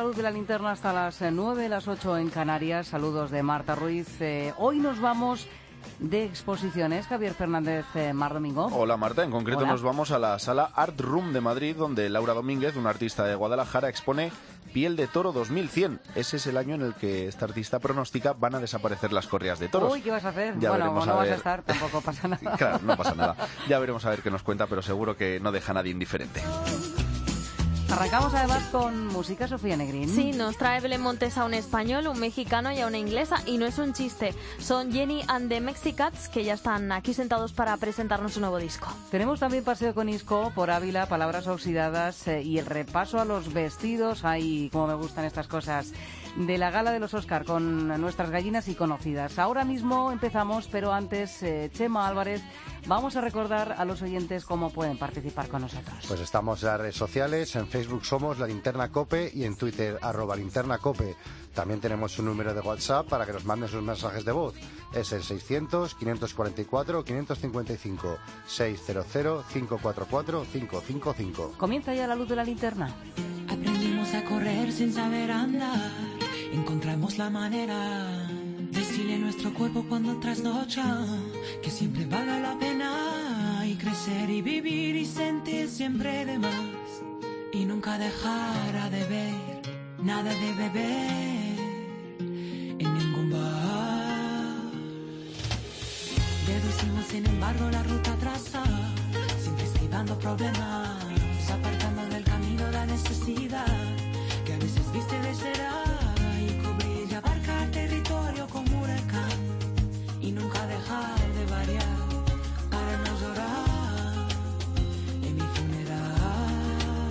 luz de la linterna hasta las 9, las 8 en Canarias. Saludos de Marta Ruiz. Hoy nos vamos de exposiciones. Javier Fernández, Mar Domingo. Hola Marta, en concreto Hola. Nos vamos a la sala Art Room de Madrid, donde Laura Domínguez, una artista de Guadalajara, expone Piel de Toro 2100. Ese es el año en el que esta artista pronostica van a desaparecer las corridas de toros. Uy, ¿qué vas a hacer? Ya bueno, veremos no a vas ver. a estar, tampoco pasa nada. Claro, no pasa nada. Ya veremos a ver qué nos cuenta, pero seguro que no deja a nadie indiferente. Arrancamos además con música, Sofía Negrín. Sí, nos trae Belén Montes a un español, un mexicano y a una inglesa, y no es un chiste. Son Jenny and the Mexicats, que ya están aquí sentados para presentarnos un nuevo disco. Tenemos también paseo con Isco por Ávila, palabras oxidadas y el repaso a los vestidos. Ay, cómo me gustan estas cosas. De la gala de los Oscar con nuestras gallinas y conocidas. Ahora mismo empezamos, pero antes, Chema Álvarez, vamos a recordar a los oyentes cómo pueden participar con nosotros. Pues estamos en las redes sociales, en Facebook somos La Linterna Cope y en Twitter @linternacope. También tenemos un número de WhatsApp para que nos manden sus mensajes de voz. Es el 600-544-555, 600-544-555. Comienza ya la luz de la linterna. Aprendimos a correr sin saber andar. Encontramos la manera de decirle a nuestro cuerpo cuando trasnocha que siempre valga la pena, y crecer y vivir y sentir siempre de más, y nunca dejar de ver nada de beber en ningún bar. Deducimos sin embargo la ruta trazada, siempre esquivando problemas, apartando del camino la necesidad que a veces viste de cera, y cubrir y abarcar territorio como huracán, y nunca dejar de variar para no llorar en mi funeral.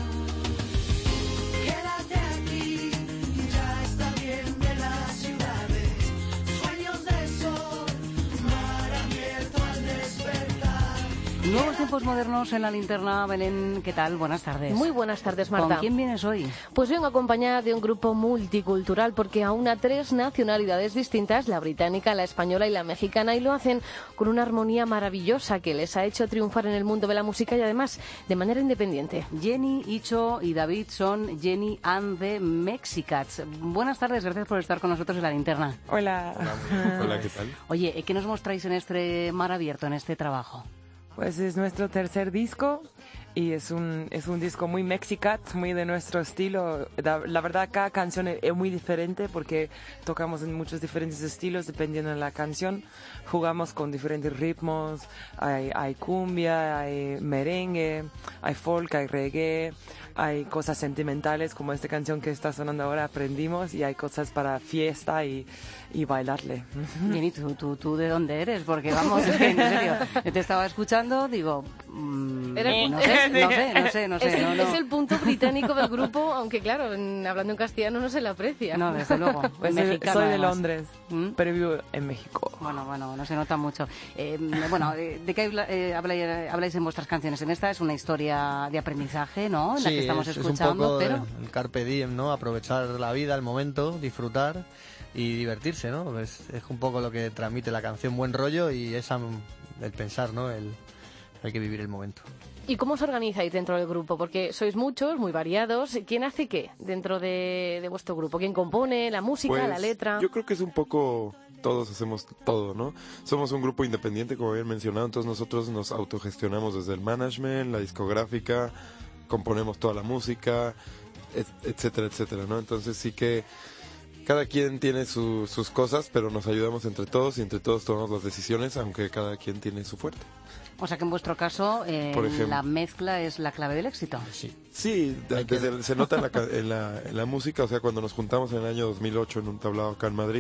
Quédate aquí, ya está bien de las ciudades, sueños de sol, mar abierto al despertar. Nuevos tiempos modernos en la linterna. Belén, ¿qué tal? Buenas tardes. Muy buenas tardes, Marta. ¿Con quién vienes hoy? Pues vengo acompañada de un grupo multicultural, porque aúna 3 nacionalidades distintas, la británica, la española y la mexicana, y lo hacen con una armonía maravillosa que les ha hecho triunfar en el mundo de la música, y además de manera independiente. Jenny, Icho y David son Jenny and the Mexicats. Buenas tardes, gracias por estar con nosotros en la linterna. Hola. Hola, ¿qué tal? Oye, ¿qué nos mostráis en este mar abierto, en este trabajo? Pues es nuestro tercer disco y es un disco muy mexicat, muy de nuestro estilo. La verdad, cada canción es muy diferente porque tocamos en muchos diferentes estilos dependiendo de la canción. Jugamos con diferentes ritmos, hay cumbia, hay merengue, hay folk, hay reggae, hay cosas sentimentales como esta canción que está sonando ahora, Aprendimos, y hay cosas para fiesta y bailarle. Jenny, ¿tú de dónde eres? Porque vamos, es que, en serio, yo te estaba escuchando, digo, no sé. Es el punto británico del grupo, aunque claro, hablando en castellano no se le aprecia. No, desde luego. Pues Mexicano, soy de además. Londres, pero vivo en México. Bueno, no se nota mucho. ¿De qué habláis en vuestras canciones? En esta es una historia de aprendizaje, ¿no? En la que estamos escuchando, es un poco pero... el carpe diem, ¿no? Aprovechar la vida, el momento, disfrutar y divertirse, ¿no? Es un poco lo que transmite la canción, buen rollo, y el pensar, ¿no? Hay que vivir el momento. ¿Y cómo os organizáis dentro del grupo? Porque sois muchos, muy variados. ¿Quién hace qué dentro de vuestro grupo? ¿Quién compone la música, Pues, la letra? Yo creo que es un poco... Todos hacemos todo, ¿no? Somos un grupo independiente, como habían mencionado, entonces nosotros nos autogestionamos desde el management, la discográfica, componemos toda la música, etcétera, etcétera, ¿no? Entonces sí que cada quien tiene sus cosas, pero nos ayudamos entre todos y entre todos tomamos las decisiones, aunque cada quien tiene su fuerte. O sea que en vuestro caso Por ejemplo. la mezcla es la clave del éxito. Sí, se nota en la música, o sea, cuando nos juntamos en el año 2008 en un tablado acá en Madrid,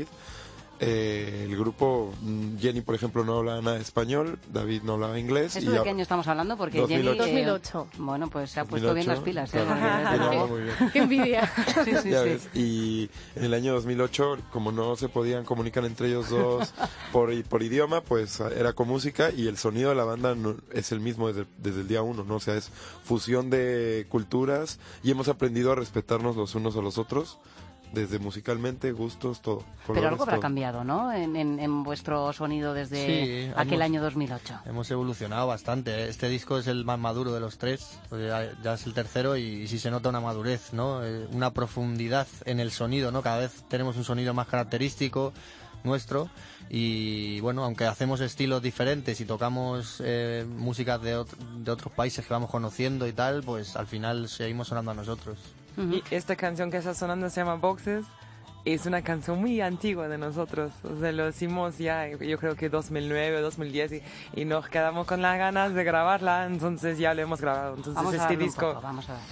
el grupo, Jenny por ejemplo no hablaba nada de español, David no hablaba inglés. ¿Eso de qué año estamos hablando? Porque 2008. Jenny... 2008. Bueno, pues se ha puesto bien las pilas. Claro, muy bien. ¡Qué envidia! Sí. ¿Ves? Y en el año 2008, como no se podían comunicar entre ellos dos por idioma, pues era con música, y el sonido de la banda es el mismo desde el día 1, ¿no? O sea, es fusión de culturas y hemos aprendido a respetarnos los unos a los otros. desde musicalmente, gustos, todo. Pero colores, algo habrá todo. cambiado, ¿no? En vuestro sonido desde aquel año 2008. Hemos evolucionado bastante. Este disco es el más maduro de los tres, pues ya es el tercero y sí se nota una madurez, ¿no? Una profundidad en el sonido, ¿no? Cada vez tenemos un sonido más característico nuestro y bueno, aunque hacemos estilos diferentes y tocamos músicas de otros países que vamos conociendo y tal, pues al final seguimos sonando a nosotros. Y esta canción que está sonando se llama Boxes. Es una canción muy antigua de nosotros. O sea, lo hicimos ya, yo creo que 2009 o 2010 y nos quedamos con las ganas de grabarla, entonces ya lo hemos grabado. Entonces Vamos a este darle un disco... poco, vamos a ver.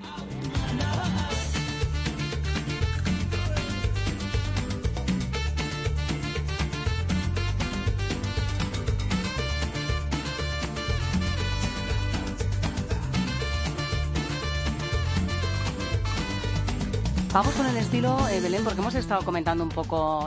Vamos con el estilo, Belén, porque hemos estado comentando un poco,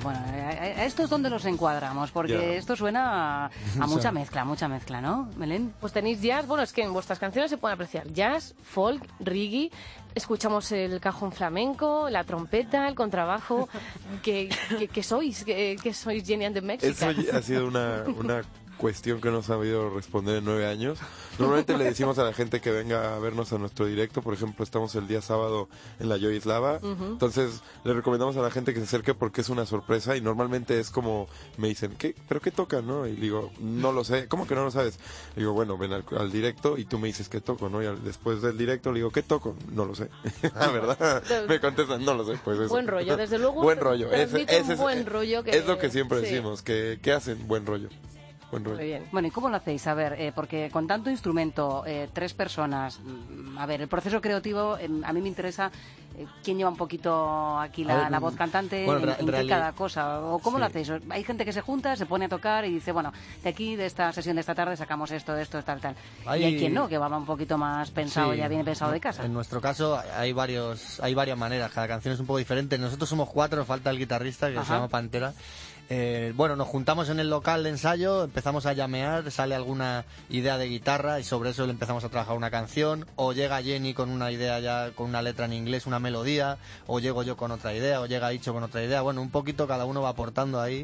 a esto es donde los encuadramos, porque esto suena a mucha mezcla, ¿no, Belén? Pues tenéis jazz, bueno, es que en vuestras canciones se pueden apreciar jazz, folk, reggae, escuchamos el cajón flamenco, la trompeta, el contrabajo. ¿Qué sois? ¿Qué sois Jenny and the Mexicans? Eso ha sido una cuestión que no he sabido responder en 9 años. Normalmente le decimos a la gente que venga a vernos a nuestro directo. Por ejemplo, estamos el día sábado en la Joy Slava. Entonces le recomendamos a la gente que se acerque porque es una sorpresa y normalmente es como me dicen, ¿pero qué tocan? ¿No? Y digo, no lo sé. ¿Cómo que no lo sabes? Digo, bueno, ven al directo y tú me dices qué toco, ¿no? Y después del directo le digo, ¿qué toco? No lo sé. La verdad, me contestan, no lo sé. Pues eso. Buen rollo, desde luego. Buen rollo. Buen rollo que... Es lo que siempre decimos, que hacen buen rollo. Muy bien. Bueno, ¿y cómo lo hacéis? A ver, porque con tanto instrumento, 3 personas, a ver, el proceso creativo, a mí me interesa quién lleva un poquito aquí la voz cantante, bueno, en qué cada cosa, o cómo lo hacéis. Hay gente que se junta, se pone a tocar y dice, bueno, de aquí, de esta sesión de esta tarde, sacamos esto, tal. Y hay quien no, que va un poquito más pensado, ya viene pensado de casa. En nuestro caso hay varias maneras, cada canción es un poco diferente. Nosotros somos 4, falta el guitarrista que se llama Pantera. Bueno, nos juntamos en el local de ensayo, empezamos a llamear, sale alguna idea de guitarra y sobre eso le empezamos a trabajar una canción, o llega Jenny con una idea ya, con una letra en inglés, una melodía, o llego yo con otra idea, o llega Icho con otra idea. Bueno, un poquito cada uno va aportando ahí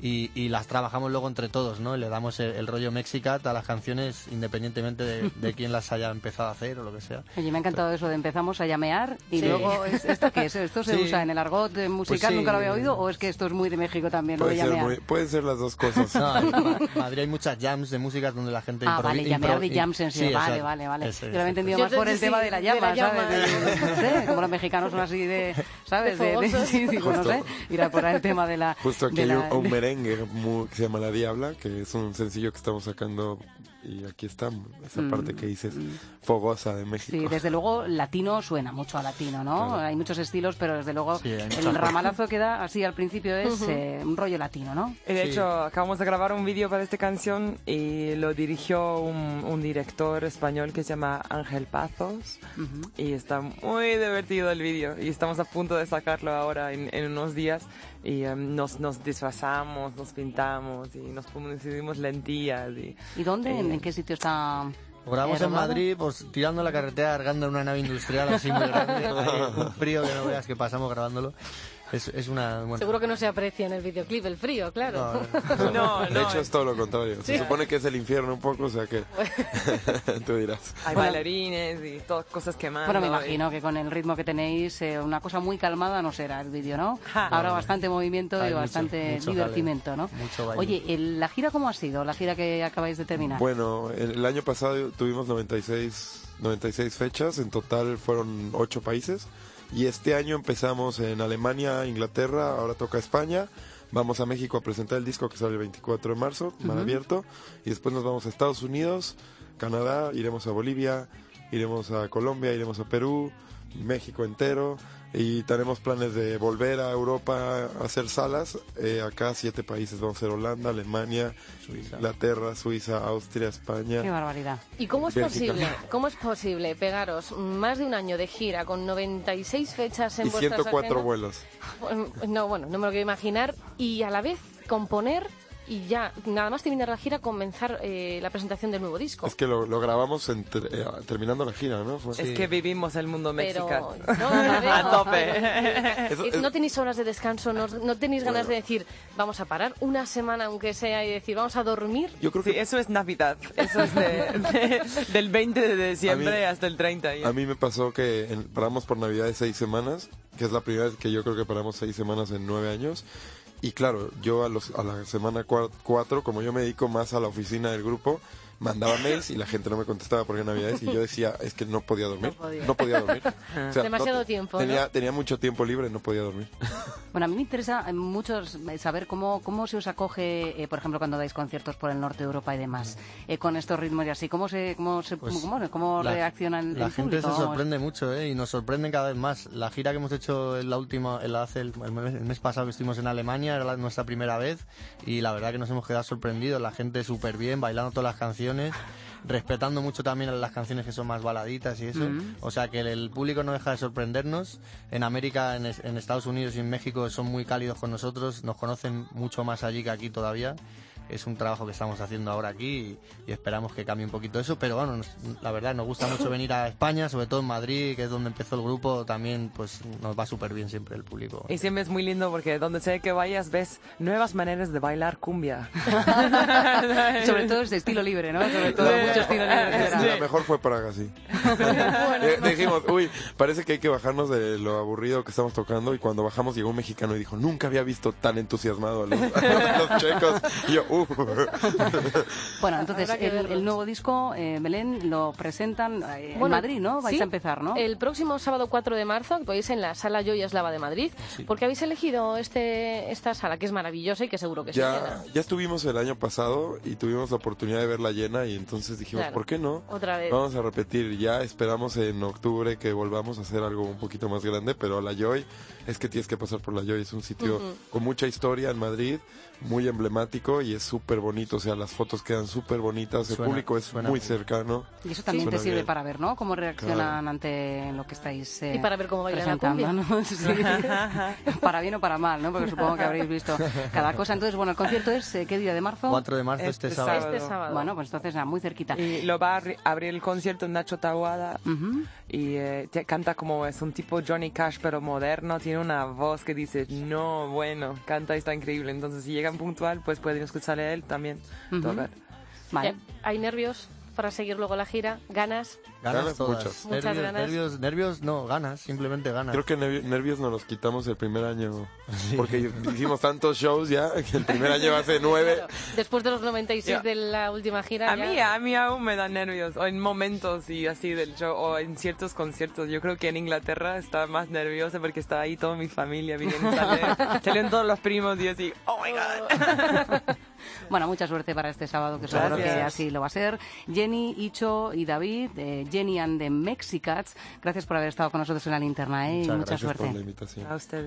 y las trabajamos luego entre todos, ¿no? Y le damos el rollo Mexicat a las canciones independientemente de quién las haya empezado a hacer o lo que sea. Oye, me ha encantado eso de empezamos a llamear y luego, ¿esto qué es? ¿Esto se usa en el argot musical? Pues ¿Nunca lo había oído? ¿O es que esto es muy de México también? Pueden ser las dos cosas. No, en Madrid hay muchas jams de música donde la gente vale, llamear de jams en sí. Vale. Yo lo había entendido más por el tema de la llama, ¿sabes? No sé, como los mexicanos son así de, ¿sabes? No sé, ir a por ahí el tema de la... Justo aquí hay un merengue que se llama La Diabla, que es un sencillo que estamos sacando y aquí está esa parte que dices fogosa de México. Sí, desde luego latino suena mucho a latino, ¿no? Claro. Hay muchos estilos, pero desde luego el ramalazo que da así al principio es un rollo latino, ¿no? De hecho, acabamos de grabar un vídeo para esta canción y lo dirigió un director español que se llama Ángel Pazos y está muy divertido el vídeo y estamos a punto de sacarlo ahora en unos días y nos disfrazamos, nos pintamos y nos decidimos lentillas. ¿Y dónde? ¿En qué sitio está? Grabamos en Madrid, pues tirando la carretera, cargando en una nave industrial así muy grande, un frío que no veas que pasamos grabándolo. Es una... Bueno. Seguro que no se aprecia en el videoclip el frío, claro. No, de hecho es todo lo contrario. Se supone que es el infierno un poco, o sea que tú dirás. Hay bailarines y todas cosas quemando. Bueno, me imagino que con el ritmo que tenéis, una cosa muy calmada no será el vídeo, ¿no? Habrá bastante movimiento y bastante divertimento, ¿no? Oye, ¿la gira cómo ha sido? La gira que acabáis de terminar. Bueno, el año pasado tuvimos 96 fechas, en total fueron 8 países. Y este año empezamos en Alemania, Inglaterra, ahora toca España. Vamos a México a presentar el disco que sale el 24 de marzo, mar abierto. Y después nos vamos a Estados Unidos, Canadá, iremos a Bolivia, iremos a Colombia, iremos a Perú, México entero. Y tenemos planes de volver a Europa a hacer salas. Acá 7 países, vamos a hacer Holanda, Alemania, Suiza. Inglaterra, Suiza, Austria, España. ¡Qué barbaridad! ¿Y cómo es posible pegaros más de un año de gira con 96 fechas en vuestras agendas? 104 vuelos. No, bueno, no me lo quiero imaginar. Y a la vez componer y ya, nada más terminar la gira, comenzar la presentación del nuevo disco. Es que lo grabamos terminando la gira, ¿no? Es que vivimos el mundo mexicano. A tope. No tenéis horas de descanso, no tenéis ganas de decir, vamos a parar una semana aunque sea y decir, vamos a dormir. Yo creo que eso es Navidad. Eso es del 20 de diciembre hasta el 30. A mí me pasó que paramos por Navidad de 6 semanas, que es la primera vez que yo creo que paramos 6 semanas en 9 años. Y claro, yo a la semana 4, como yo me dedico más a la oficina del grupo, mandaba mails y la gente no me contestaba porque era Navidades y yo decía, es que no podía dormir. No podía dormir. O sea, demasiado tiempo, tenía mucho tiempo libre, no podía dormir. Bueno, a mí me interesa mucho saber cómo se os acoge, por ejemplo, cuando dais conciertos por el norte de Europa y demás, con estos ritmos y así. ¿Cómo reaccionan el La gente público? se sorprende mucho, y nos sorprenden cada vez más. La gira que hemos hecho el mes pasado que estuvimos en Alemania era nuestra primera vez y la verdad que nos hemos quedado sorprendidos. La gente súper bien, bailando todas las canciones, respetando mucho también las canciones que son más baladitas y eso. O sea que el público no deja de sorprendernos. En América, en Estados Unidos y en México son muy cálidos con nosotros, nos conocen mucho más allí que aquí todavía. Es un trabajo que estamos haciendo ahora aquí y esperamos que cambie un poquito eso, pero bueno, la verdad nos gusta mucho venir a España, sobre todo en Madrid, que es donde empezó el grupo, también pues nos va súper bien siempre el público. Y siempre es muy lindo porque donde sea que vayas ves nuevas maneras de bailar cumbia. Sobre todo es de estilo libre, ¿no? Sobre todo mucho estilo libre. Sí. La mejor fue Praga, sí. Dijimos, parece que hay que bajarnos de lo aburrido que estamos tocando, y cuando bajamos llegó un mexicano y dijo, nunca había visto tan entusiasmado a los checos. Y yo, Bueno, entonces el nuevo disco, Belén, lo presentan en Madrid, ¿no? Vais a empezar, ¿no? El próximo sábado 4 de marzo, que podéis en la Sala Joyaslava de Madrid. Sí. ¿Por qué habéis elegido esta sala, que es maravillosa y que seguro que se llena? Ya estuvimos el año pasado y tuvimos la oportunidad de verla llena, y entonces dijimos, ¿por qué no? Otra vez. Vamos a repetir. Ya esperamos en octubre que volvamos a hacer algo un poquito más grande, pero la Joy, es que tienes que pasar por la Joy. Es un sitio con mucha historia en Madrid, muy emblemático, y es súper bonito. O sea, las fotos quedan súper bonitas, el público es muy cercano. Y eso también te sirve para ver, ¿no? Cómo reaccionan ante lo que estáis y para ver cómo bailan la cumbia, ¿no? Sí. Para bien o para mal, ¿no? Porque supongo que habréis visto cada cosa. Entonces, bueno, el concierto es, ¿qué día de marzo? 4 de marzo, este sábado. Bueno, pues entonces muy cerquita. Y lo va a abrir el concierto Nacho Taboada, y canta como es un tipo Johnny Cash, pero moderno. Tiene una voz que dice, no, bueno, canta y está increíble. Entonces, si llegan puntual, pues pueden escucharle a él también tocar. Vale. ¿Hay nervios para seguir luego la gira? ¿Ganas? Ganas todas. Muchas ganas. Nervios no, ganas, simplemente ganas. Creo que nervios nos los quitamos el primer año, porque hicimos tantos shows ya, que el primer año hace 9. Claro. Después de los 96 de la última gira. A mí aún me dan nervios, o en momentos y así del show, o en ciertos conciertos. Yo creo que en Inglaterra estaba más nerviosa porque estaba ahí toda mi familia, salieron todos los primos y así, oh my God. Bueno, mucha suerte para este sábado, que seguro que así lo va a ser. Jenny, Icho y David, Jenny and the Mexicats, gracias por haber estado con nosotros en la linterna, y mucha suerte. Por la invitación. A ustedes.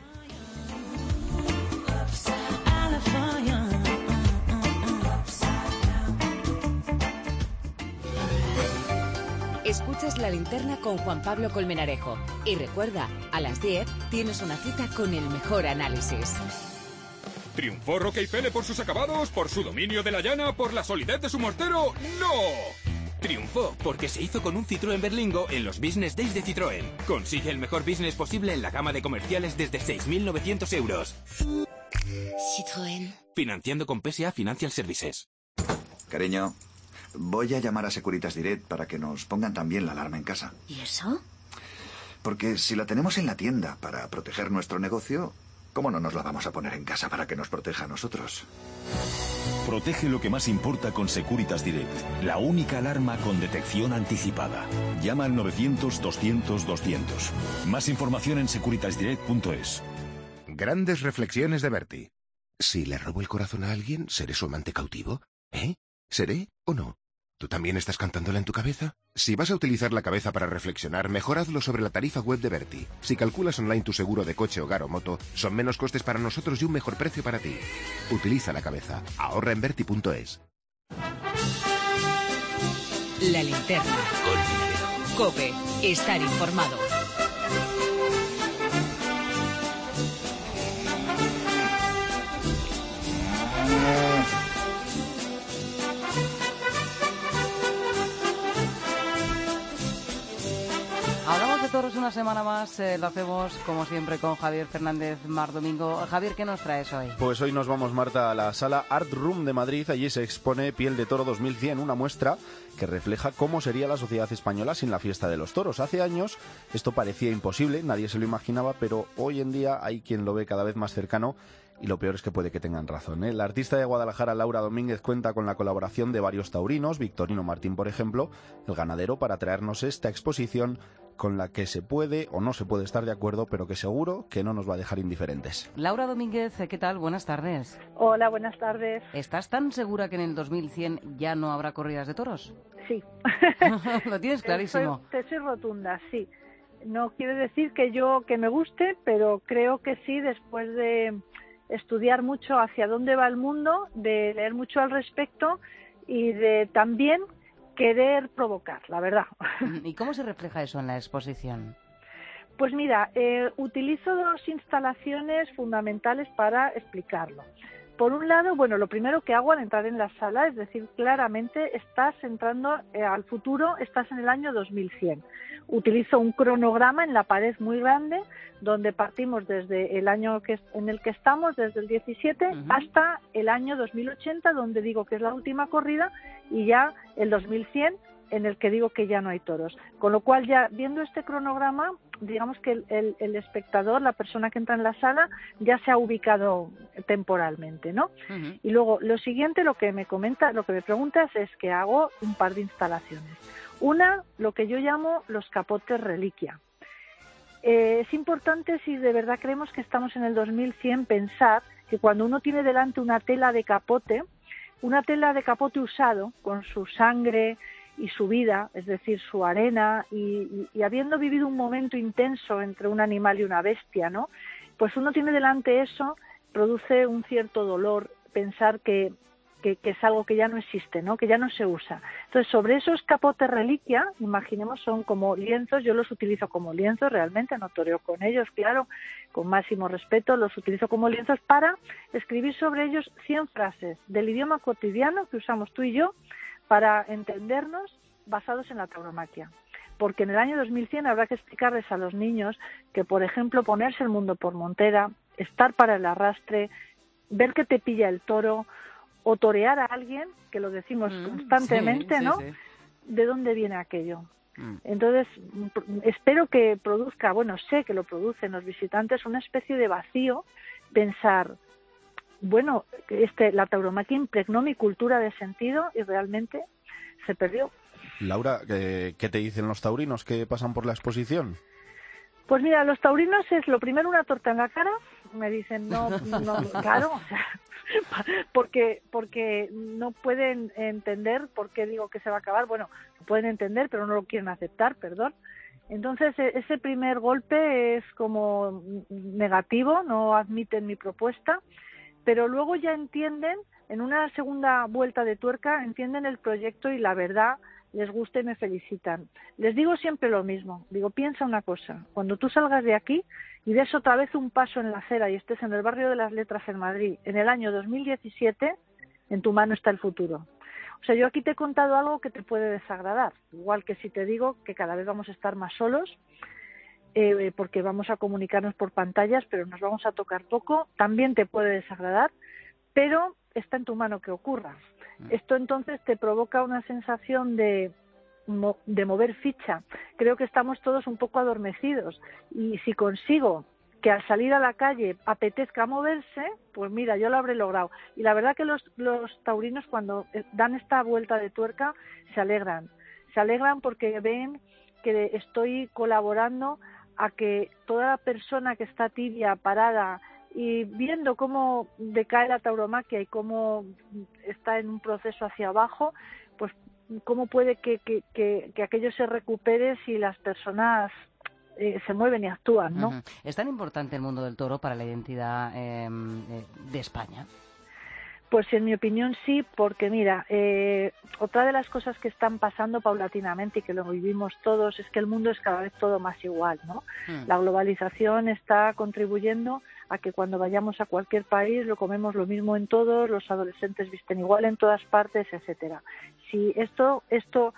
Escuchas La Linterna con Juan Pablo Colmenarejo. Y recuerda, a las 10 tienes una cita con el mejor análisis. ¿Triunfó Rockefeller por sus acabados, por su dominio de la llana, por la solidez de su mortero? ¡No! Triunfó porque se hizo con un Citroën Berlingo en los Business Days de Citroën. Consigue el mejor business posible en la gama de comerciales desde 6.900 euros. Citroën. Financiando con PSA Financial Services. Cariño, voy a llamar a Securitas Direct para que nos pongan también la alarma en casa. ¿Y eso? Porque si la tenemos en la tienda para proteger nuestro negocio, ¿cómo no nos la vamos a poner en casa para que nos proteja a nosotros? Protege lo que más importa con Securitas Direct, la única alarma con detección anticipada. Llama al 900-200-200. Más información en securitasdirect.es. Grandes reflexiones de Bertie. Si le robo el corazón a alguien, ¿seré su amante cautivo? ¿Eh? ¿Seré o no? ¿Tú también estás cantándola en tu cabeza? Si vas a utilizar la cabeza para reflexionar, mejor hazlo sobre la tarifa web de Bertie. Si calculas online tu seguro de coche, hogar o moto, son menos costes para nosotros y un mejor precio para ti. Utiliza la cabeza. Ahorra en Bertie.es. La Linterna. COPE. Estar informado. toros una semana más, lo hacemos como siempre con Javier Fernández Mar Domingo. Javier, ¿qué nos traes hoy? Pues hoy nos vamos, Marta, a la sala Art Room de Madrid. Allí se expone Piel de Toro 2100, una muestra que refleja cómo sería la sociedad española sin la fiesta de los toros. Hace años esto parecía imposible, nadie se lo imaginaba, pero hoy en día hay quien lo ve cada vez más cercano. Y lo peor es que puede que tengan razón, ¿eh? La artista de Guadalajara, Laura Domínguez, cuenta con la colaboración de varios taurinos, Victorino Martín, por ejemplo, el ganadero, para traernos esta exposición con la que se puede o no se puede estar de acuerdo, pero que seguro que no nos va a dejar indiferentes. Laura Domínguez, ¿qué tal? Buenas tardes. Hola, buenas tardes. ¿Estás tan segura que en el 2100 ya no habrá corridas de toros? Sí. Lo tienes clarísimo. Te soy rotunda, sí. No quiere decir que me guste, pero creo que sí, después de estudiar mucho hacia dónde va el mundo, de leer mucho al respecto y de también querer provocar, la verdad. ¿Y cómo se refleja eso en la exposición? Pues mira, utilizo dos instalaciones fundamentales para explicarlo. Por un lado, bueno, lo primero que hago al entrar en la sala es decir claramente estás entrando al futuro, estás en el año 2100. Utilizo un cronograma en la pared muy grande donde partimos desde el año en el que estamos, desde el 17 hasta el año 2080, donde digo que es la última corrida, y ya el 2100 en el que digo que ya no hay toros. Con lo cual, ya viendo este cronograma, digamos que el espectador, la persona que entra en la sala, ya se ha ubicado temporalmente, ¿no? Y luego, lo siguiente, lo que me preguntas es que hago un par de instalaciones. Una, lo que yo llamo los capotes reliquia. Es importante, si de verdad creemos que estamos en el 2100, pensar que cuando uno tiene delante una tela de capote usado, con su sangre y su vida, es decir, su arena, y habiendo vivido un momento intenso entre un animal y una bestia, ¿no? Pues uno tiene delante eso, produce un cierto dolor pensar que es algo que ya no existe, ¿no? Que ya no se usa. Entonces, sobre esos capotes reliquia, imaginemos, son como lienzos, yo los utilizo como lienzos realmente, no toreo con ellos, claro, con máximo respeto, los utilizo como lienzos para escribir sobre ellos 100 frases del idioma cotidiano que usamos tú y yo para entendernos, basados en la tauromaquia. Porque en el año 2100 habrá que explicarles a los niños que, por ejemplo, ponerse el mundo por montera, estar para el arrastre, ver que te pilla el toro, o torear a alguien, que lo decimos constantemente, ¿no? Sí. ¿De dónde viene aquello? Entonces, espero que produzca, bueno, sé que lo producen los visitantes, una especie de vacío, pensar, bueno, la tauromaquia impregnó mi cultura de sentido y realmente se perdió. Laura, ¿qué te dicen los taurinos que pasan por la exposición? Pues mira, los taurinos es lo primero una torta en la cara, me dicen no claro, o sea, porque no pueden entender por qué digo que se va a acabar, bueno, lo pueden entender pero no lo quieren aceptar, perdón. Entonces ese primer golpe es como negativo, no admiten mi propuesta, pero luego ya entienden, en una segunda vuelta de tuerca, entienden el proyecto y la verdad les gusta y me felicitan. Les digo siempre lo mismo, digo, piensa una cosa, cuando tú salgas de aquí y des otra vez un paso en la acera y estés en el barrio de las Letras en Madrid, en el año 2017, en tu mano está el futuro. O sea, yo aquí te he contado algo que te puede desagradar, igual que si te digo que cada vez vamos a estar más solos, porque vamos a comunicarnos por pantallas, pero nos vamos a tocar poco, también te puede desagradar, pero está en tu mano que ocurra. Esto entonces te provoca una sensación de mover ficha. Creo que estamos todos un poco adormecidos y si consigo que al salir a la calle apetezca moverse, pues mira, yo lo habré logrado. Y la verdad que los taurinos cuando dan esta vuelta de tuerca se alegran porque ven que estoy colaborando a que toda persona que está tibia, parada, y viendo cómo decae la tauromaquia y cómo está en un proceso hacia abajo, pues cómo puede que aquello se recupere si las personas se mueven y actúan, ¿no? ¿Es tan importante el mundo del toro para la identidad de España? Pues en mi opinión sí, porque mira, otra de las cosas que están pasando paulatinamente y que lo vivimos todos es que el mundo es cada vez todo más igual, ¿no? La globalización está contribuyendo a que cuando vayamos a cualquier país lo comemos lo mismo en todos, los adolescentes visten igual en todas partes, etcétera. Si esto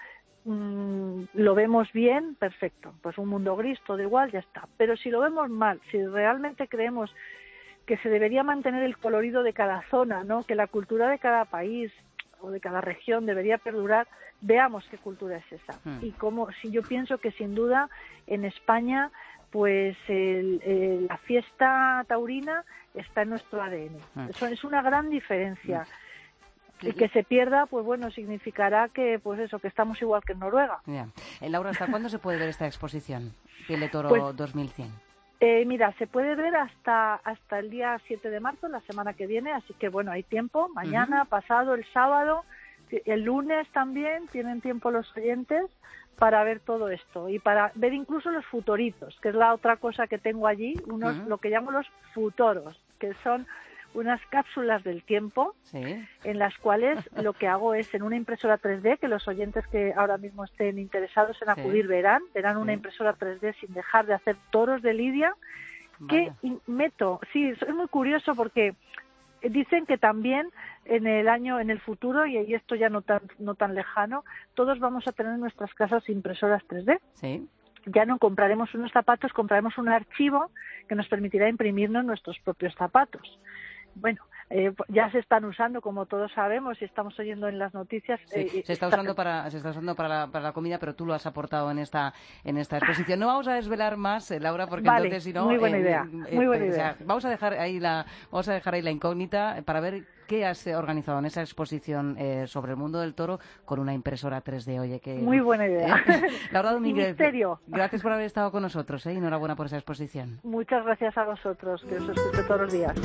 lo vemos bien, perfecto, pues un mundo gris, todo igual, ya está. Pero si lo vemos mal, si realmente creemos que se debería mantener el colorido de cada zona, ¿no? Que la cultura de cada país o de cada región debería perdurar, veamos qué cultura es esa. Y si yo pienso que sin duda en España pues la fiesta taurina está en nuestro ADN. Eso es una gran diferencia. Y que se pierda, pues bueno, significará que pues eso, que estamos igual que en Noruega. Laura, ¿hasta cuándo se puede ver esta exposición? Piel de Toro Pues, 2100. Mira, se puede ver hasta el día 7 de marzo, la semana que viene, así que bueno, hay tiempo, mañana, pasado, el sábado, el lunes también tienen tiempo los oyentes para ver todo esto y para ver incluso los futoritos, que es la otra cosa que tengo allí, lo que llamo los futoros, que son unas cápsulas del tiempo en las cuales lo que hago es en una impresora 3D, que los oyentes que ahora mismo estén interesados en acudir verán una impresora 3D sin dejar de hacer toros de lidia, que meto, es muy curioso porque dicen que también en el futuro, y esto ya no tan lejano, todos vamos a tener en nuestras casas impresoras 3D. Ya no compraremos unos zapatos, compraremos un archivo que nos permitirá imprimirnos nuestros propios zapatos. Bueno, ya se están usando, como todos sabemos, y estamos oyendo en las noticias. Se está usando para la comida, pero tú lo has aportado en esta exposición. No vamos a desvelar más, Laura, porque entonces si no... Muy buena idea, muy buena idea. Vamos a dejar ahí la incógnita para ver qué has organizado en esa exposición sobre el mundo del toro con una impresora 3D. Oye, que muy buena idea. Laura Domínguez, misterio. Gracias por haber estado con nosotros, y enhorabuena por esa exposición. Muchas gracias a vosotros, que os escucho todos los días.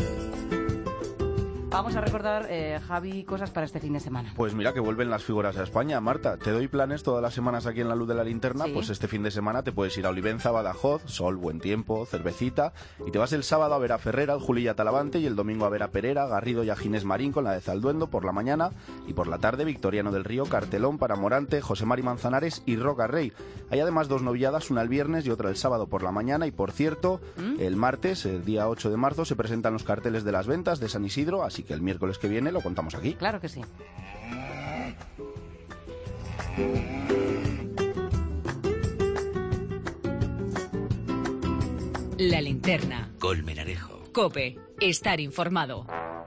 Vamos a recordar, Javi, cosas para este fin de semana. Pues mira que vuelven las figuras a España. Marta, te doy planes todas las semanas aquí en La Luz de la Linterna. Pues este fin de semana te puedes ir a Olivenza, Badajoz, sol, buen tiempo, cervecita, y te vas el sábado a ver a Ferrera, al Juli y a Talavante, y el domingo a ver a Perera, Garrido y a Ginés Marín con la de Zalduendo por la mañana, y por la tarde Victoriano del Río, Cartelón para Morante, José Mari Manzanares y Roca Rey. Hay además 2 novilladas, una el viernes y otra el sábado por la mañana, y por cierto, el martes, el día 8 de marzo, se presentan los carteles de las ventas de San Isidro, así que el miércoles que viene lo contamos aquí. Claro que sí. La Linterna. Colmenarejo. COPE. Estar informado.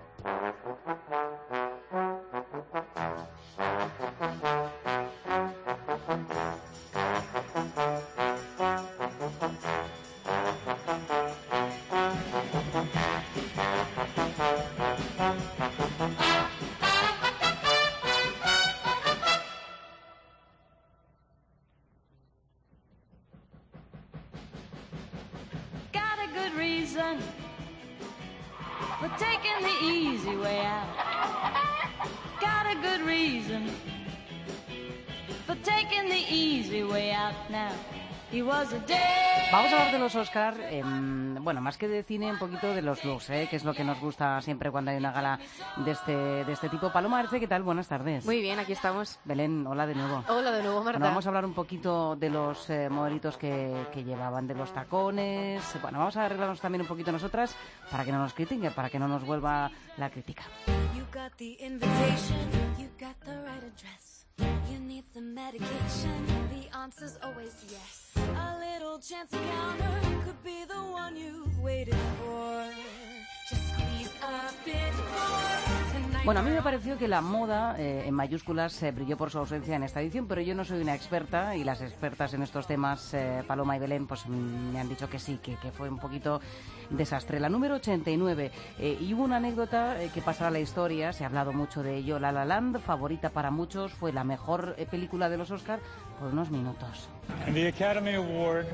for taking the easy way out. Got a good reason for taking the easy way out now. He was a day. Vamos a hablar de los Oscar, bueno, más que de cine, un poquito de los looks, que es lo que nos gusta siempre cuando hay una gala de este tipo. Paloma Arce, ¿qué tal? Buenas tardes. Muy bien, aquí estamos. Belén, hola de nuevo. Hola de nuevo, Marta. Bueno, vamos a hablar un poquito de los modelitos que llevaban, de los tacones. Bueno, vamos a arreglarnos también un poquito nosotras para que no nos critiquen, para que no nos vuelva la crítica. You got the invitation, you got the right address. You need some medication, the answer's always yes. A little chance encounter could be the one you've waited for. Just squeeze a bit more. Bueno, a mí me pareció que la moda, en mayúsculas, brilló por su ausencia en esta edición, pero yo no soy una experta, y las expertas en estos temas, Paloma y Belén, pues me han dicho que sí, que fue un poquito desastre. La número 89, y hubo una anécdota que pasará a la historia, se ha hablado mucho de ello. La La Land, favorita para muchos, fue la mejor película de los Oscar por unos minutos. And the Academy Award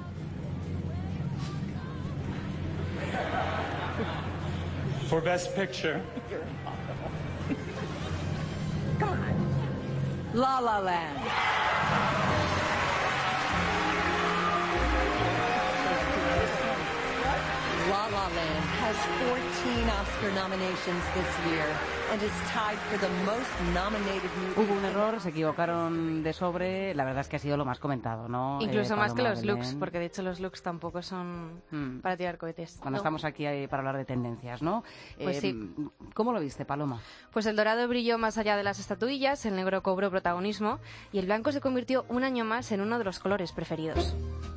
for Best Picture. Come on. La La Land. La La Land has 14 Oscar nominations this year and is tied for the most nominated movie. Hubo un error, se equivocaron de sobre, la verdad es que ha sido lo más comentado, ¿no? Incluso más que Paloma los Belén. looks, porque de hecho los looks tampoco son para tirar cohetes. Cuando No. estamos aquí para hablar de tendencias, ¿no? Pues sí. ¿Cómo lo viste, Paloma? Pues el dorado brilló más allá de las estatuillas, el negro cobró protagonismo y el blanco se convirtió un año más en uno de los colores preferidos.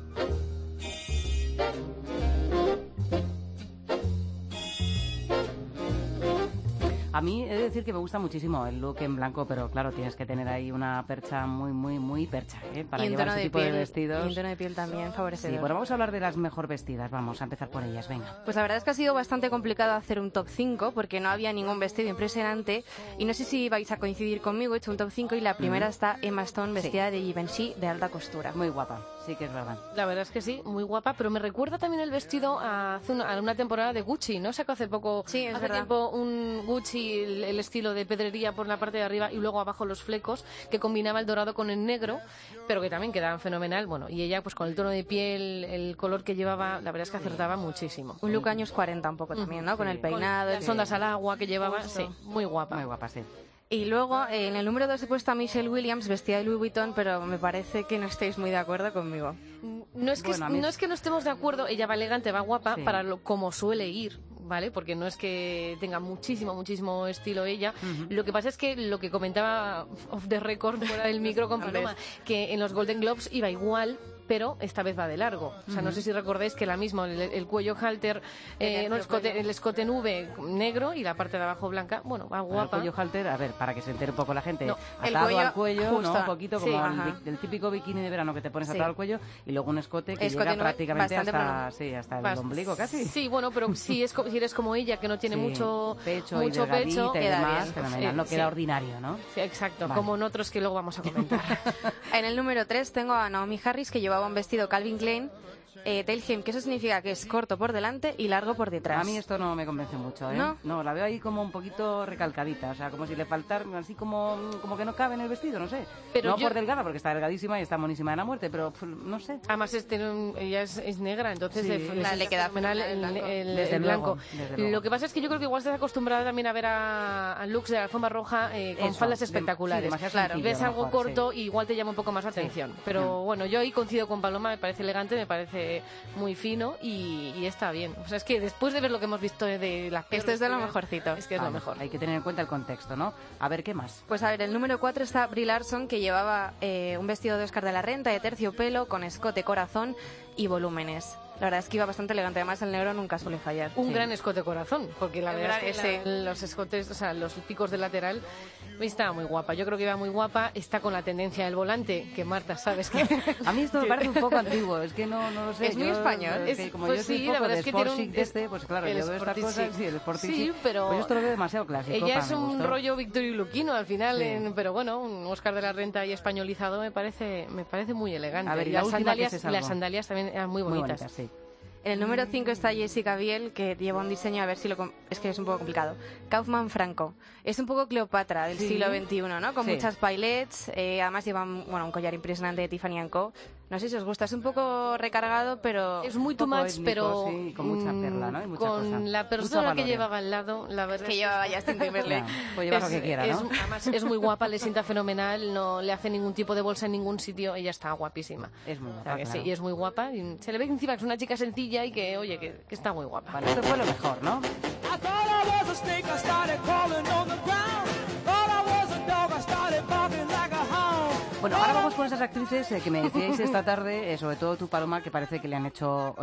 A mí he de decir que me gusta muchísimo el look en blanco, pero claro, tienes que tener ahí una percha muy percha, ¿eh? Para y un llevar tono ese de tipo piel, de vestidos. y un tono de piel también favorecedor. Sí, bueno, vamos a hablar de las mejor vestidas, vamos a empezar por ellas, venga. Pues la verdad es que ha sido bastante complicado hacer un top 5 porque no había ningún vestido impresionante y no sé si vais a coincidir conmigo, he hecho un top 5 y la primera está Emma Stone vestida de Givenchy de alta costura. Muy guapa, sí que es verdad. La verdad es que sí, muy guapa, pero me recuerda también el vestido a una temporada de Gucci, ¿no? Sacó hace poco, Sí, es hace verdad. tiempo un Gucci, el estilo de pedrería por la parte de arriba y luego abajo los flecos, que combinaba el dorado con el negro, pero que también quedaban fenomenal. Bueno, y ella pues con el tono de piel, el color que llevaba, la verdad es que acertaba muchísimo. Un look años 40 un poco también, ¿no? Con el peinado, Con las ondas al agua que llevaba, Justo. sí, muy guapa. Muy guapa, sí. Y luego en el número 2 he puesto a Michelle Williams vestida de Louis Vuitton, pero me parece que no estáis muy de acuerdo conmigo. No es que, Bueno, a mí no es que no estemos de acuerdo, ella va elegante, va guapa, Sí. para como suele ir, ¿vale? Porque no es que tenga muchísimo estilo ella. Lo que pasa es que lo que comentaba off the record, fuera del micro con Paloma, que en los Golden Globes iba igual, pero esta vez va de largo. O sea, no sé si recordáis que la misma, el cuello halter, no, el escote en V negro y la parte de abajo blanca, bueno, va Bueno, guapa. el cuello halter, a ver, para que se entere un poco la gente, No, el atado cuello al cuello, justo. ¿no? Un poquito Sí, como ajá. el típico bikini de verano que te pones Sí. atado al cuello y luego un escote que Escote llega no- prácticamente bastante hasta, pronunciado. sí, hasta el ombligo casi. Sí, bueno, pero si eres como ella, que no tiene Sí, mucho pecho y pecho, delgadita y queda demás, bien. fenomenal, no queda ordinario, ¿no? Sí, exacto, Vale. como en otros que luego vamos a comentar. En el número 3 tengo a Naomi Harris que llevaba un vestido Calvin Klein tail hem, que eso significa que es corto por delante y largo por detrás. A mí esto no me convence mucho, ¿eh? ¿No? La veo ahí como un poquito recalcadita, o sea, como si le faltara, así como que no cabe en el vestido, no sé. Pero no yo- por delgada, porque está delgadísima y está monísima de la muerte, pero no sé. Además, ella es negra, entonces Sí, le queda fenomenal Desde el luego, blanco. desde luego. Lo que pasa es que yo creo que igual estás acostumbrada también a ver a looks de la alfombra roja con Eso, faldas sí, espectaculares. demasiado Claro, sencillo, ves a lo algo mejor, corto y igual te llama un poco más la atención. Pero bueno, yo ahí coincido con Paloma, me parece elegante, me parece muy fino y está bien. O sea, es que después de ver lo que hemos visto de las Esto es de lo peores, mejorcito. es que es Vale, lo mejor. Hay que tener en cuenta el contexto, ¿no? A ver, ¿qué más? Pues a ver, el número 4 está Brie Larson, que llevaba un vestido de Oscar de la Renta de terciopelo con escote, corazón y volúmenes. La verdad es que iba bastante elegante, además el negro nunca suele fallar. Un gran escote corazón, porque la Es verdad verdad es que que los escotes, o sea, los picos de lateral, estaba muy guapa. Yo creo que iba muy guapa. Está con la tendencia del volante, que Marta, ¿sabes? Que A mí esto me parece un poco antiguo, es que no lo sé. Es muy español. Es que como pues yo soy sí, un la poco verdad de es que sport tiene un- chic de este, pues claro, el yo veo estas sporty cosas, chic. sí, el sporty Sí, chic, pero pues yo esto lo veo demasiado clásico. ella para es mi un gusto. rollo Victorio Luquino al final, Sí. pero bueno, un Oscar de la Renta y españolizado me parece muy elegante. A ver, y y la las última, sandalias, ¿qué es y las algo? sandalias también eran muy bonitas. sí. En el número 5 está Jessica Biel, que lleva un diseño, a ver si es que es un poco complicado. Kaufman Franco. Es un poco Cleopatra del Sí. siglo XXI, ¿no? Con Sí. muchas pailets, además lleva un collar impresionante de Tiffany & Co. No sé si os gusta, es un poco recargado, pero... Es muy Un too poco much, étnico, pero sí, con mucha perla, ¿no? Y mucha con cosa. la Mucho persona que valor, llevaba al lado, la verdad que llevaba Justin Timberlake. Ya, pues lleva lo que quiera, ¿no? Además es muy guapa, le sienta fenomenal, no le hace ningún tipo de bolsa en ningún sitio, ella está guapísima. Es muy O guapa, sea que sí, claro. y es muy guapa, y se le ve encima que es una chica sencilla y que, oye, que está muy guapa. Vale, esto fue lo mejor, ¿no? I thought I was a snake, I started crawling on the ground. Thought I was a dog, I started barking like a hound. Bueno, ahora vamos con esas actrices que me decíais esta tarde, sobre todo tú, Paloma, que parece que le han hecho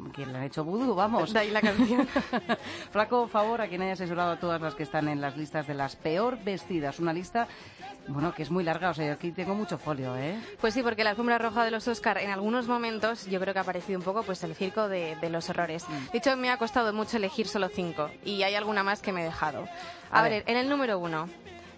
vudú, vamos. De ahí la canción. Flaco favor a quien haya asesorado a todas las que están en las listas de las peor vestidas. Una lista, bueno, que es muy larga, o sea, yo aquí tengo mucho folio, ¿eh? Pues sí, porque la alfombra roja de los Oscar en algunos momentos yo creo que ha parecido un poco pues el circo de los horrores. De hecho, me ha costado mucho elegir solo 5 y hay alguna más que me he dejado. A ver, en el número 1,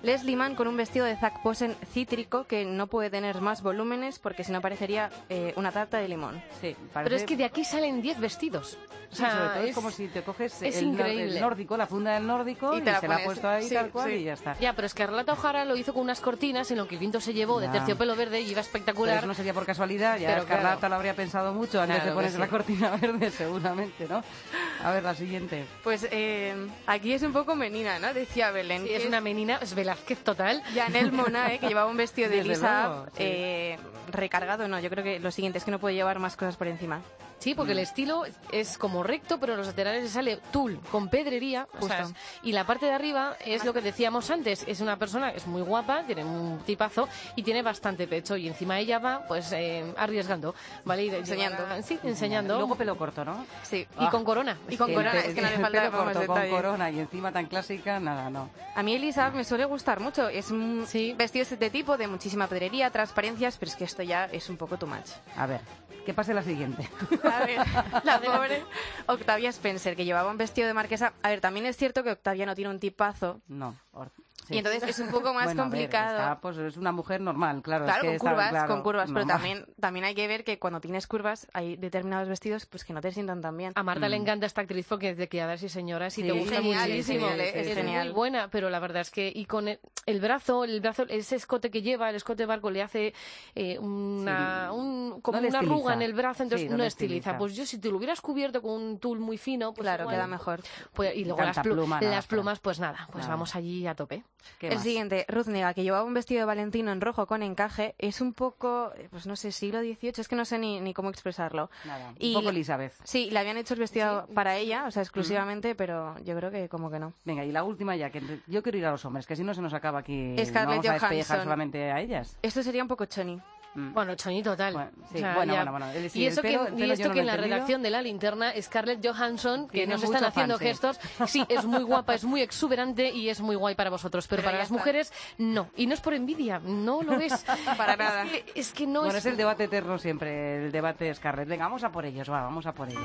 Leslie Mann con un vestido de Zac Posen cítrico que no puede tener más volúmenes porque si no parecería una tarta de limón. Sí, Pero es que de aquí salen 10 vestidos. O sea, sobre todo es como si te coges es el increíble. nórdico, la funda del nórdico, y te la se la ha pones. puesto ahí Sí, tal cual sí. y ya está. Ya, pero Escarlata O'Hara lo hizo con unas cortinas en lo que el viento se llevó de Ya. terciopelo verde y iba Pero espectacular. eso no sería por casualidad, ya Pero Escarlata claro. lo habría pensado mucho antes Claro de que ponerse sí. la cortina verde, seguramente, ¿no? A ver, la siguiente. Pues aquí es un poco menina, ¿no? Decía Belén. Sí, que es una menina, es Velázquez total. Janelle Monáe, que llevaba un vestido de Desde Lisa luego, sí. recargado. No, yo creo que lo siguiente es que no puede llevar más cosas por encima. Sí, porque el estilo es como recto, pero en los laterales le sale tul con pedrería. O sea, Justo. y la parte de arriba es lo que decíamos antes. Es una persona, es muy guapa, tiene un tipazo y tiene bastante pecho. Y encima ella va, pues, arriesgando, ¿vale? Y Enseñando. Sí, enseñando. Luego pelo corto, ¿no? Sí. Y con corona. Y con corona, es que no le falta pelo más corto, detalle. con corona y encima tan clásica, nada, no. A mí Elisa me suele gustar mucho. Es un vestido de este tipo, de muchísima pedrería, transparencias, pero es que esto ya es un poco too much. A ver, que pase la siguiente. A ver, la pobre Octavia Spencer, que llevaba un vestido de marquesa. A ver, también es cierto que Octavia no tiene un tipazo. No. Y entonces es un poco más Bueno, a ver, complicado. está, pues es una mujer normal, claro. Claro, es que con está, curvas, claro, con curvas, pero normal. también hay que ver que cuando tienes curvas hay determinados vestidos pues que no te sientan tan bien. A Marta le encanta esta actriz porque es de Criadas y Señoras y Sí, te gusta genial, muchísimo. es genial, es genial. muy buena, pero la verdad es que y con el brazo, ese escote que lleva, el escote barco le hace como No le una arruga estiliza. en el brazo, entonces Sí, no no le estiliza. estiliza. Pues yo si te lo hubieras cubierto con un tul muy fino, pues Claro, igual, queda mejor. Pues, y luego Tanta pluma, nada, las plumas, pues nada, pues nada. vamos allí a tope. ¿Qué El más? siguiente, Ruth Negga, que llevaba un vestido de Valentino en rojo con encaje, es un poco, pues no sé, siglo XVIII, es que no sé ni cómo expresarlo. Nada, Y un poco Elizabeth. Sí, le habían hecho el vestido para ella, o sea, exclusivamente, pero yo creo que como que no. Venga, y la última ya, que yo quiero ir a los hombres, que si no se nos acaba aquí. Scarlett vamos a despellejar Johansson. solamente a ellas. Esto sería un poco choni. Bueno, choni total. Bueno, sí, O sea, bueno, ya. bueno. Sí, Y el eso pelo- que, el y pelo yo esto no que lo en he la entendido. redacción de La Linterna, Scarlett Johansson, que Tiene nos están mucho haciendo fanse. gestos, sí, es muy guapa, es muy exuberante y es muy guay para vosotros, pero Pero para ya las está. mujeres no. Y no es por envidia, no lo es. Para nada. Es que no Bueno, es... es el debate eterno siempre, el debate de Scarlett. Venga, vamos a por ellos, vamos a por ellos.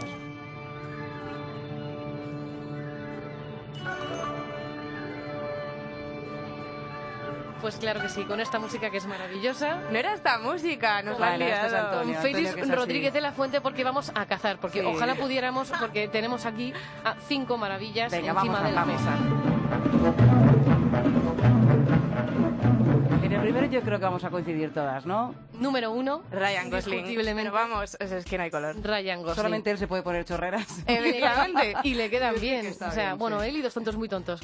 Pues claro que sí, con esta música que es maravillosa. No era esta música, nos la han Bueno, este es liado. Antonio. Un Félix que es así. Rodríguez de la Fuente porque vamos a cazar, porque Sí. ojalá pudiéramos, porque tenemos aquí a 5 maravillas Venga, encima vamos, de la vamos. mesa. En el primero yo creo que vamos a coincidir todas, ¿no? Número 1, Ryan Gosling. indiscutiblemente. Pero vamos, es que no hay color. Ryan Gosling. Solamente él se puede poner chorreras. Efectivamente. Y le quedan bien. está O sea, bien, bueno, sí. él y dos tontos muy tontos.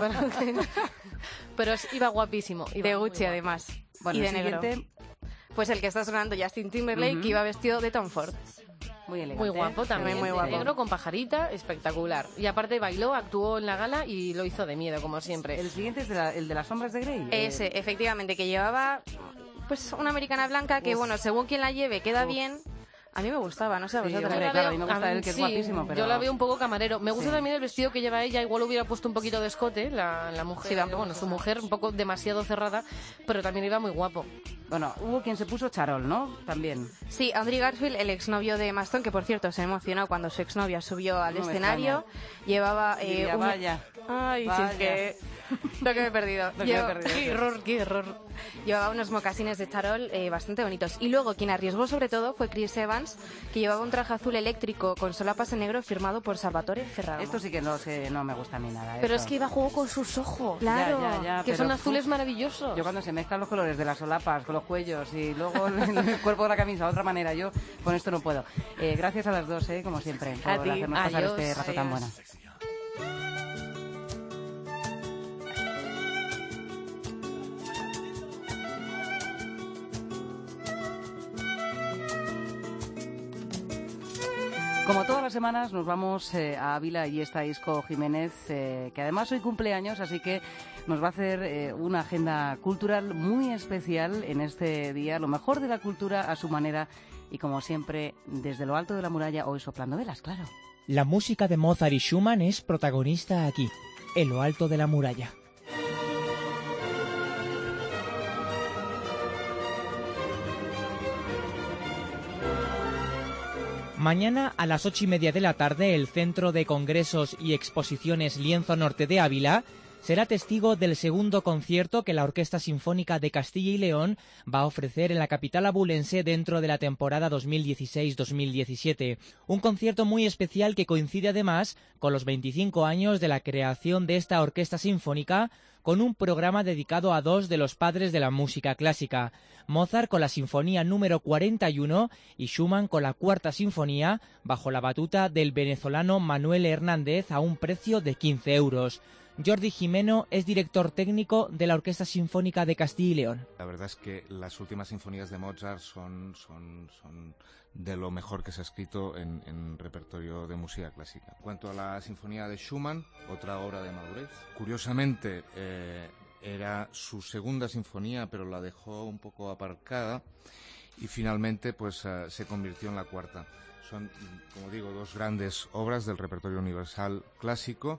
Pero iba guapísimo. Iba De muy Gucci, guapo. además. Bueno, y de el negro. siguiente, Pues el que está sonando, Justin Timberlake, que iba vestido de Tom Ford. muy elegante. Muy guapo también, muy de guapo. negro con pajarita, espectacular. Y aparte bailó, actuó en la gala y lo hizo de miedo, como siempre. El siguiente es el de las sombras de Grey. Ese, efectivamente, que llevaba pues una americana blanca que, Uf. bueno, según quien la lleve, queda Uf. bien. A mí me gustaba, no sé, a Sí, vosotras. hombre, claro, a mí me gusta él, que es sí, guapísimo, pero... yo la veo un poco camarero. Me gusta Sí. también el vestido que lleva ella. Igual hubiera puesto un poquito de escote, la mujer. Sí, va. Bueno, su mujer un poco demasiado cerrada, pero también iba muy guapo. Bueno, hubo quien se puso charol, ¿no? También. Sí, Andrew Garfield, el exnovio de Maston, que por cierto se emocionó cuando su exnovia subió al No me escenario, llevaba Diría, un... vaya. Ay, sí, vaya. es que... Lo que me he perdido. Lo que me he perdido. Qué error, qué error. Llevaba unos mocasines de charol bastante bonitos. Y luego quien arriesgó sobre todo fue Chris Evans, que llevaba un traje azul eléctrico con solapas en negro firmado por Salvatore Ferragamo. Esto sí que no me gusta a mí nada. Pero eso. es que iba a juego con sus ojos. Claro, que pero, son azules uf, maravillosos. Yo cuando se mezclan los colores de las solapas con los cuellos y luego el cuerpo de la camisa de otra manera, yo con esto no puedo. Gracias a las dos, como siempre, por A ti. hacernos pasar Adiós, este rato tan adiós. bueno. Como todas las semanas nos vamos a Ávila y está Isco Jiménez, que además hoy cumpleaños, así que nos va a hacer una agenda cultural muy especial en este día, lo mejor de la cultura a su manera y como siempre desde lo alto de la muralla, hoy soplando velas, claro. La música de Mozart y Schumann es protagonista aquí, en lo alto de la muralla. Mañana a las 8:30 de la tarde, el Centro de Congresos y Exposiciones Lienzo Norte de Ávila será testigo del segundo concierto que la Orquesta Sinfónica de Castilla y León va a ofrecer en la capital abulense dentro de la temporada 2016-2017. Un concierto muy especial que coincide además con los 25 años de la creación de esta orquesta sinfónica, con un programa dedicado a dos de los padres de la música clásica, Mozart con la Sinfonía número 41 y Schumann con la Cuarta Sinfonía, bajo la batuta del venezolano Manuel Hernández a un precio de 15 euros. Jordi Jimeno es director técnico de la Orquesta Sinfónica de Castilla y León. La verdad es que las últimas sinfonías de Mozart son de lo mejor que se ha escrito en repertorio de música clásica. En cuanto a la Sinfonía de Schumann, otra obra de madurez, curiosamente era su segunda sinfonía, pero la dejó un poco aparcada y finalmente pues se convirtió en la cuarta. Son, como digo, dos grandes obras del repertorio universal clásico.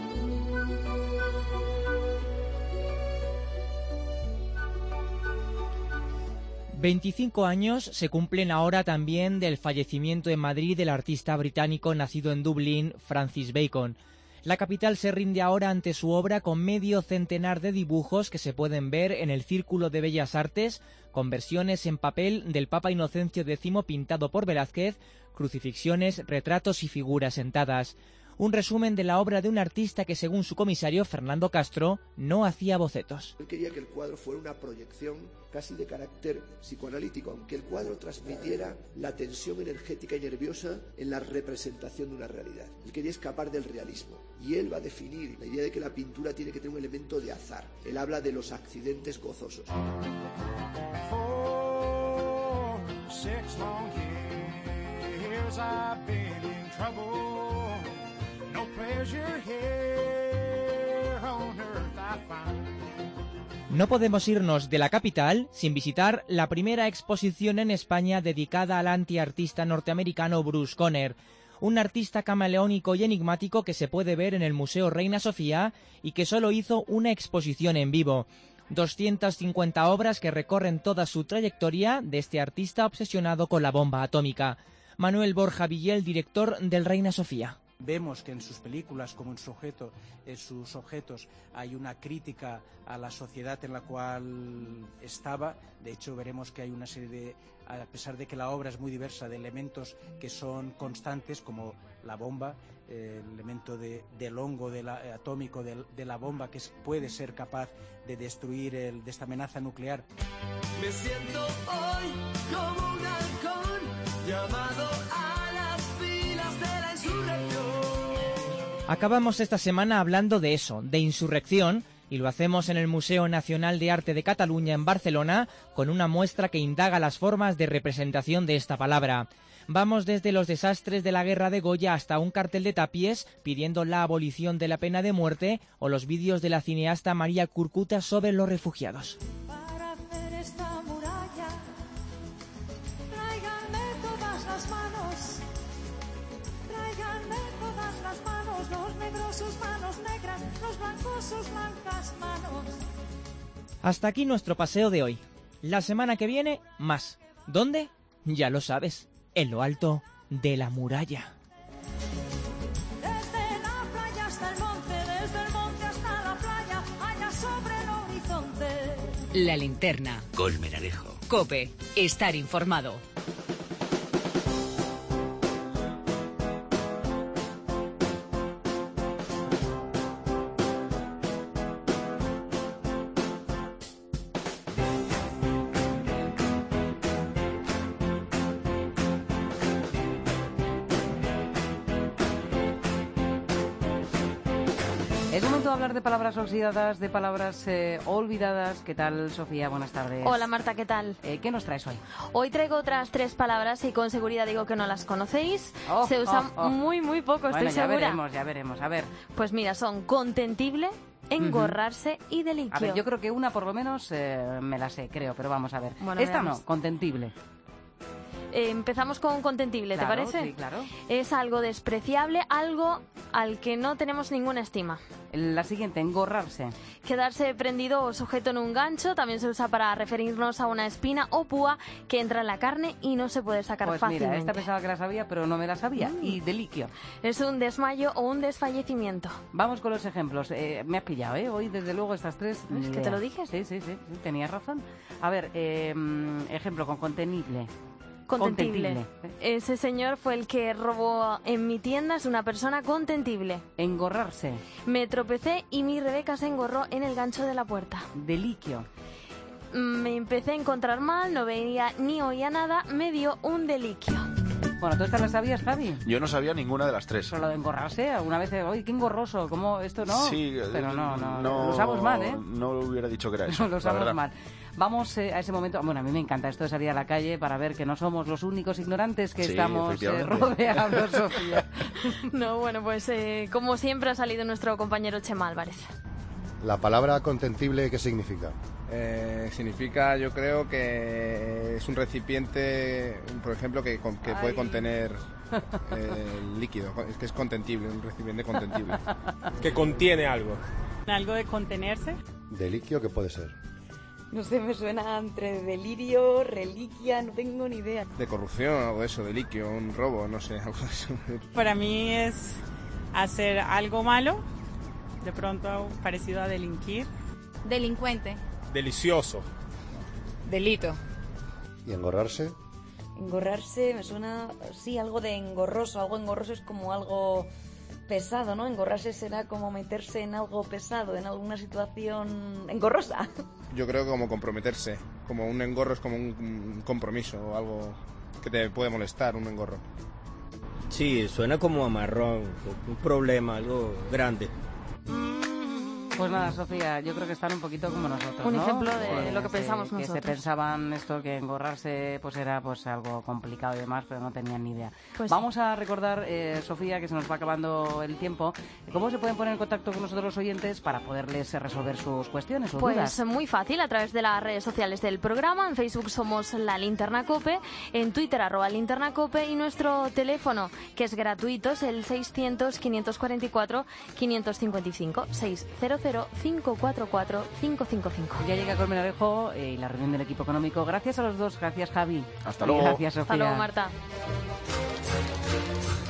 25 años se cumplen ahora también del fallecimiento en Madrid del artista británico nacido en Dublín, Francis Bacon. La capital se rinde ahora ante su obra con medio centenar de dibujos que se pueden ver en el Círculo de Bellas Artes, con versiones en papel del Papa Inocencio X pintado por Velázquez, crucifixiones, retratos y figuras sentadas. Un resumen de la obra de un artista que, según su comisario, Fernando Castro, no hacía bocetos. Él quería que el cuadro fuera una proyección casi de carácter psicoanalítico, aunque el cuadro transmitiera la tensión energética y nerviosa en la representación de una realidad. Él quería escapar del realismo y él va a definir la idea de que la pintura tiene que tener un elemento de azar. Él habla de los accidentes gozosos. No podemos irnos de la capital sin visitar la primera exposición en España dedicada al antiartista norteamericano Bruce Conner, un artista camaleónico y enigmático que se puede ver en el Museo Reina Sofía y que solo hizo una exposición en vivo. 250 obras que recorren toda su trayectoria de este artista obsesionado con la bomba atómica. Manuel Borja Villel, director del Reina Sofía. Vemos que en sus películas, como en sus objetos, hay una crítica a la sociedad en la cual estaba. De hecho, veremos que hay una serie de, a pesar de que la obra es muy diversa, de elementos que son constantes, como la bomba, el elemento del hongo atómico de la bomba, que puede ser capaz de destruir de esta amenaza nuclear. Me siento hoy como un halcón llamado a las filas de la insurrección. Acabamos esta semana hablando de eso, de insurrección, y lo hacemos en el Museo Nacional de Arte de Cataluña en Barcelona, con una muestra que indaga las formas de representación de esta palabra. Vamos desde los desastres de la guerra de Goya hasta un cartel de tapies pidiendo la abolición de la pena de muerte o los vídeos de la cineasta María Curcuta sobre los refugiados. Para hacer esta muralla, tráiganme todas las manos. Tráiganme todas las manos, los negros sus manos negras, los blancos sus blancas manos. Hasta aquí nuestro paseo de hoy. La semana que viene, más. ¿Dónde? Ya lo sabes. En lo alto de la muralla. Desde la playa hasta el monte, desde el monte hasta la playa, allá sobre el horizonte. La linterna. Colmenarejo. COPE. Estar informado. Es momento de hablar de palabras oxidadas, de palabras olvidadas. ¿Qué tal, Sofía? Buenas tardes. Hola, Marta, ¿qué tal? ¿Qué nos traes hoy? Hoy traigo otras 3 palabras y con seguridad digo que no las conocéis. Se usan muy poco, estoy segura. Ya veremos. A ver. Pues mira, son contentible, engorrarse y deliquio. A ver, yo creo que una por lo menos me la sé, creo, pero vamos a ver. Bueno, esta veamos. no, contentible. Empezamos con contentible, ¿te Claro, parece? sí, claro. Es algo despreciable, algo al que no tenemos ninguna estima. La siguiente, engorrarse. Quedarse prendido o sujeto en un gancho también se usa para referirnos a una espina o púa que entra en la carne y no se puede sacar Pues fácilmente. mira, esta pensaba que la sabía, pero no me la sabía. Y deliquio. Es un desmayo o un desfallecimiento. Vamos con los ejemplos. Me has pillado, ¿eh? Hoy, desde luego, estas tres... ¿Es que te lo dije? Sí, tenías razón. A ver, ejemplo con contenible. Contentible. Ese señor fue el que robó en mi tienda, es una persona contentible. Engorrarse. Me tropecé y mi Rebeca se engorró en el gancho de la puerta. Deliquio. Me empecé a encontrar mal, no veía ni oía nada, me dio un deliquio. Bueno, ¿tú estas las sabías, Javi? Yo no sabía ninguna de las tres. Pero lo de engorrarse, alguna vez, oye, qué engorroso, ¿cómo esto no? Sí, pero no, lo usamos mal, ¿eh? No hubiera dicho que era eso. Lo usamos mal. Vamos a ese momento. Bueno, a mí me encanta esto de salir a la calle para ver que no somos los únicos ignorantes que estamos rodeados, Sofía. No, bueno, pues como siempre ha salido nuestro compañero Chema Álvarez. La palabra contentible, ¿qué significa? Significa, yo creo que es un recipiente, por ejemplo, que puede contener líquido, que es contentible, un recipiente contentible. Que contiene algo. ¿Algo de contenerse? ¿Deliquio qué puede ser? No sé, me suena entre delirio, reliquia, no tengo ni idea. De corrupción, algo de eso, deliquio, un robo, no sé, algo de eso. Para mí es hacer algo malo, de pronto parecido a delinquir. Delincuente. Delicioso. Delito. ¿Y engorrarse? Engorrarse me suena, sí, algo de engorroso. Algo engorroso es como algo pesado, ¿no? Engorrarse será como meterse en algo pesado, en alguna situación engorrosa. Yo creo que como comprometerse, como un engorro es como un compromiso o algo que te puede molestar, un engorro. Sí, suena como amarrón, un problema, algo grande. Pues nada, Sofía, yo creo que están un poquito como nosotros, Un ¿no? ejemplo de lo que pensamos que nosotros. se pensaban esto, que engorrarse pues era pues algo complicado y demás, pero no tenían ni idea. Pues Vamos a recordar, Sofía, que se nos va acabando el tiempo, cómo se pueden poner en contacto con nosotros los oyentes para poderles resolver sus cuestiones o dudas. Pues muy fácil, a través de las redes sociales del programa. En Facebook somos La Linterna Cope, en Twitter @Linterna Cope y nuestro teléfono, que es gratuito, es el 600-544-555, 600-544-555. Ya llega Colmenarejo y la reunión del equipo económico. Gracias a los dos, gracias Javi. Hasta luego. Gracias, Sofía. Hasta luego, Marta.